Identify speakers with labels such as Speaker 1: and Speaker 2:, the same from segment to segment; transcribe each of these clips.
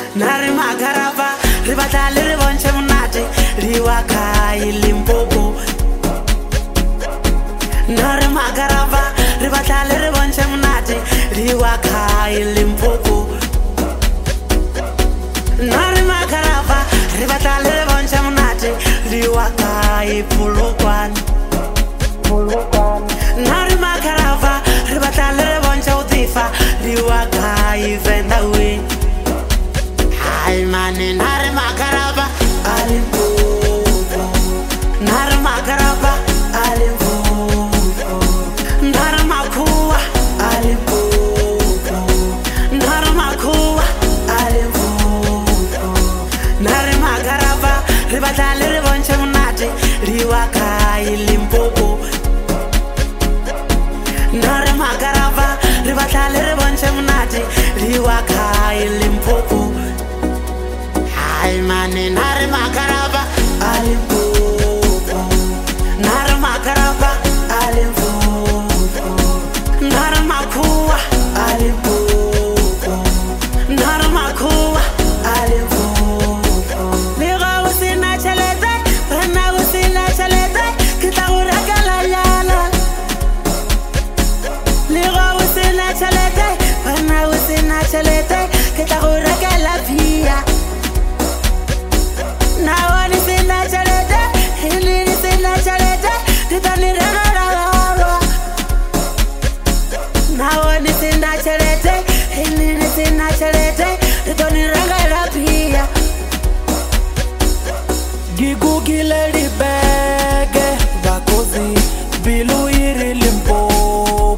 Speaker 1: Nare magaraba, ribata le bonche monate, riwaka Limpopo. Nare magaraba, ribata le bonche monate, riwaka Limpopo. Nare magaraba, ribata le bonche monate, riwaka Polokwane. Nare magaraba, ribata le bonche utifa, riwaka Vendawe. Ay mane nare magaraba Limpopo. Nare magaraba Limpopo. Nare makuwa Limpopo. Nare makuwa Limpopo. Nare magaraba ribata le bonche monate riwaka Limpopo. Nare magaraba ribata le bonche monate riwaka Limpopo. Ay mane nare magaraba Limpopo. Nare magaraba Limpopo. Nare makuwa Limpopo. Nare makuwa Limpopo. Liga usina chelete, bana usina chelete, kita urakala yala. Liga usina chelete, bana usina chelete, kita urakala via. Now I see that chalete, he needs in that chalete, the Tony Rara. Now I see that chalete, he needs in that chalete, the Tony Rara. Gigu Gilly bag, Bacosi, Bilu Limpopo.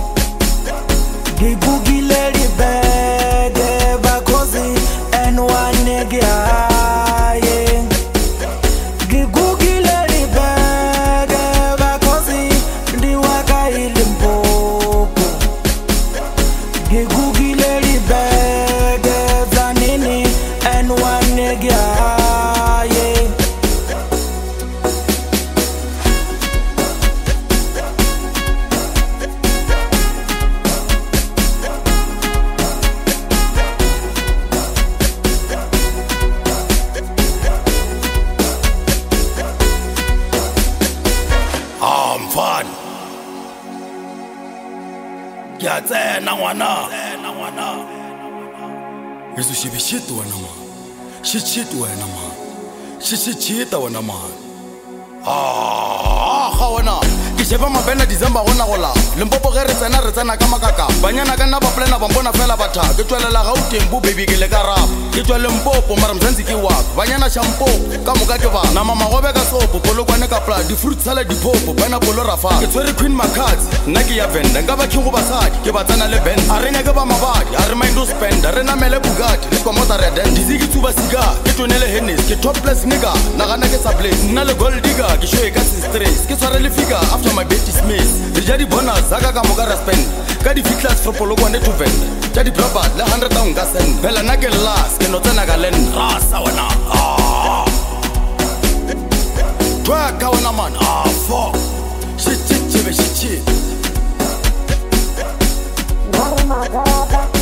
Speaker 1: Gigu Gilly bag, Bacosi, and one nigga.
Speaker 2: Yesu shibishit wana man. Shit wana man. Shit wana man. Khawana. Kisheba mabena December wana gola. Limpopo ge re tsena ka makaka. Banyana ka nna ba plana ba mbona fela batha. Ke tswelela Gauteng bo baby ke le ka rap. Ke tswa Limpopo mara Mzansi ke wa. Banyana shampo ka moka ke ba. Na mama gobe ka sopo Polokwane ka pla. Di fruit salad di popo bana polo rafa. Ke tswere Queen Makats. Nna ke ya venda nka ba kingo basadi. Ke ba tsana le band. A re nya ke ba mabadi. A re mind to spend. A re na mele Bugatti. Re kwa mota Reden. Diziki tsuba siga. Ke tonele Hennes. Ke topless nigga. Na gana ke sa place. Nna le gold digger. Ke shoe ka stress. Ke tsware le figure after my bet is missed. Re ja di bonus zaka ka moka ra spend. Ka di fitlas from Polokwane to venda. Ja di blabbat le 100,000 ka send. Bela na ke last. Ke no tsena ka len. Rasa wana. Twaka wana man. Fuck. Shit.
Speaker 1: Nare magaraba